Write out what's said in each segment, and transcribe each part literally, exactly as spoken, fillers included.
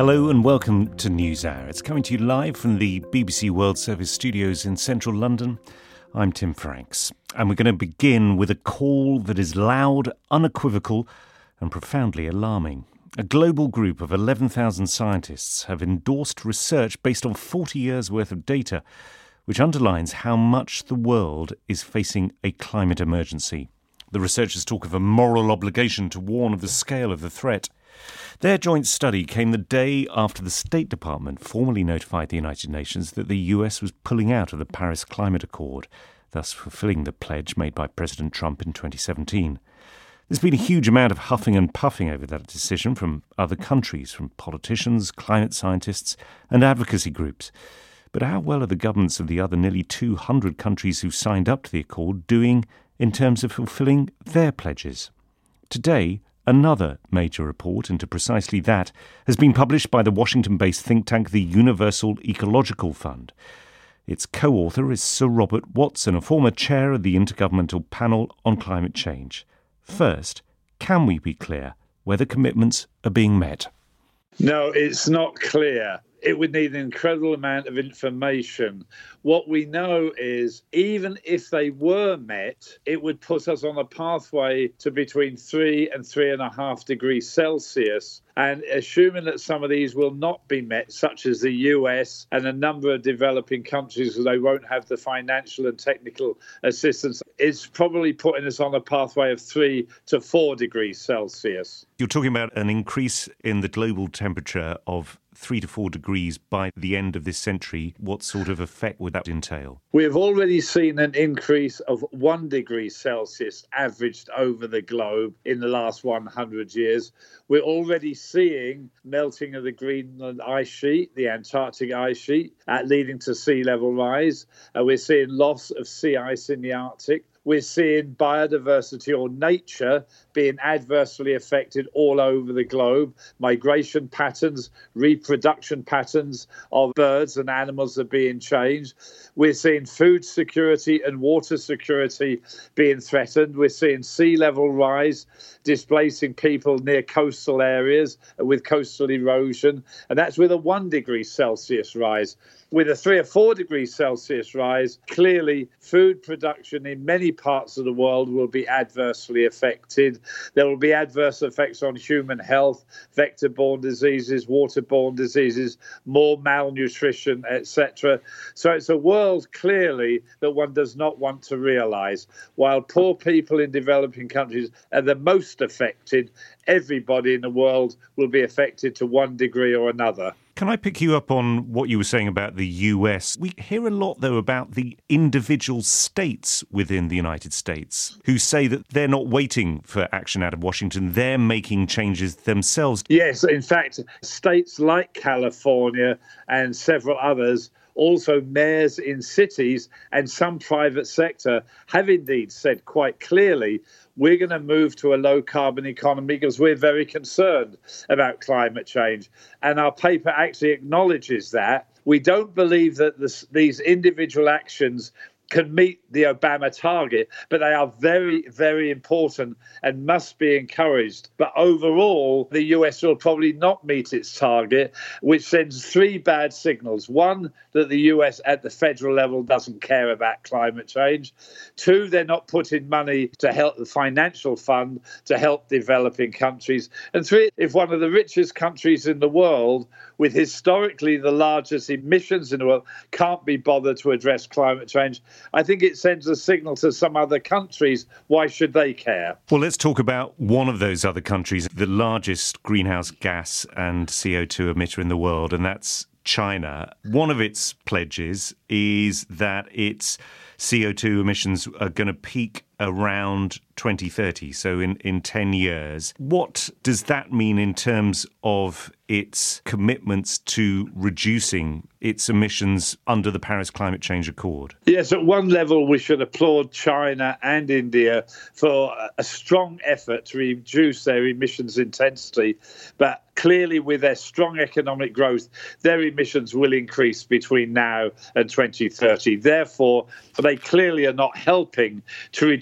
Hello and welcome to NewsHour. It's coming to you live from the B B C World Service studios in central London. I'm Tim Franks, and we're going to begin with a call that is loud, unequivocal and profoundly alarming. A global group of eleven thousand scientists have endorsed research based on forty years' worth of data, which underlines how much the world is facing a climate emergency. The researchers talk of a moral obligation to warn of the scale of the threat. Their joint study came the day after the State Department formally notified the United Nations that the U S was pulling out of the Paris Climate Accord, thus fulfilling the pledge made by President Trump in twenty seventeen. There's been a huge amount of huffing and puffing over that decision from other countries, from politicians, climate scientists and advocacy groups. But how well are the governments of the other nearly two hundred countries who signed up to the Accord doing in terms of fulfilling their pledges? Today, another major report into precisely that has been published by the Washington-based think tank, the Universal Ecological Fund. Its co-author is Sir Robert Watson, a former chair of the Intergovernmental Panel on Climate Change. First, can we be clear whether commitments are being met? No, it's not clear. It would need an incredible amount of information. What we know is even if they were met, it would put us on a pathway to between three and three and a half degrees Celsius. And assuming that some of these will not be met, such as the U S and a number of developing countries, because they won't have the financial and technical assistance, it's probably putting us on a pathway of three to four degrees Celsius. You're talking about an increase in the global temperature of three to four degrees by the end of this century. What sort of effect would that entail? We've already seen an increase of one degree Celsius averaged over the globe in the last one hundred years. We're already seeing melting of the Greenland ice sheet, the Antarctic ice sheet, uh, leading to sea level rise. Uh, we're seeing loss of sea ice in the Arctic. We're seeing biodiversity or nature being adversely affected all over the globe. Migration patterns, reproduction patterns of birds and animals are being changed. We're seeing food security and water security being threatened. We're seeing sea level rise, displacing people near coastal areas with coastal erosion. And that's with a one degree Celsius rise. With a three or four degrees Celsius rise, clearly food production in many parts of the world will be adversely affected. There will be adverse effects on human health, vector-borne diseases, waterborne diseases, more malnutrition, et cetera. So it's a world clearly that one does not want to realise. While poor people in developing countries are the most affected, everybody in the world will be affected to one degree or another. Can I pick you up on what you were saying about the U S? We hear a lot, though, about the individual states within the United States who say that they're not waiting for action out of Washington. They're making changes themselves. Yes, in fact, states like California and several others, also mayors in cities and some private sector, have indeed said quite clearly, we're going to move to a low-carbon economy because we're very concerned about climate change. And our paper actually acknowledges that. We don't believe that this, these individual actions can meet the Obama target, but they are very, very important and must be encouraged. But overall, the U S will probably not meet its target, which sends three bad signals. One, that the U S at the federal level doesn't care about climate change. Two, they're not putting money to help the financial fund to help developing countries. And three, if one of the richest countries in the world, with historically the largest emissions in the world, can't be bothered to address climate change, I think it sends a signal to some other countries. Why should they care? Well, let's talk about one of those other countries, the largest greenhouse gas and C O two emitter in the world, and that's China. One of its pledges is that its C O two emissions are going to peak around twenty thirty, so in, in ten years. What does that mean in terms of its commitments to reducing its emissions under the Paris Climate Change Accord? Yes, at one level, we should applaud China and India for a strong effort to reduce their emissions intensity. But clearly, with their strong economic growth, their emissions will increase between now and twenty thirty. Therefore, they clearly are not helping to reduce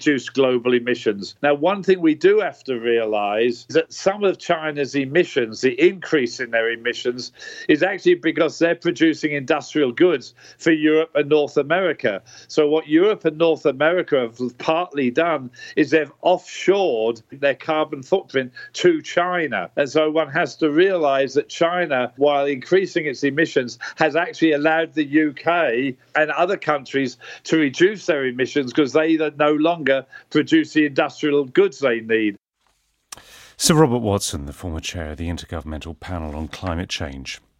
reduce global emissions. Now, one thing we do have to realise is that some of China's emissions, the increase in their emissions, is actually because they're producing industrial goods for Europe and North America. So what Europe and North America have partly done is they've offshored their carbon footprint to China. And so one has to realise that China, while increasing its emissions, has actually allowed the U K and other countries to reduce their emissions because they no longer produce the industrial goods they need. Sir Robert Watson, the former chair of the Intergovernmental Panel on Climate Change.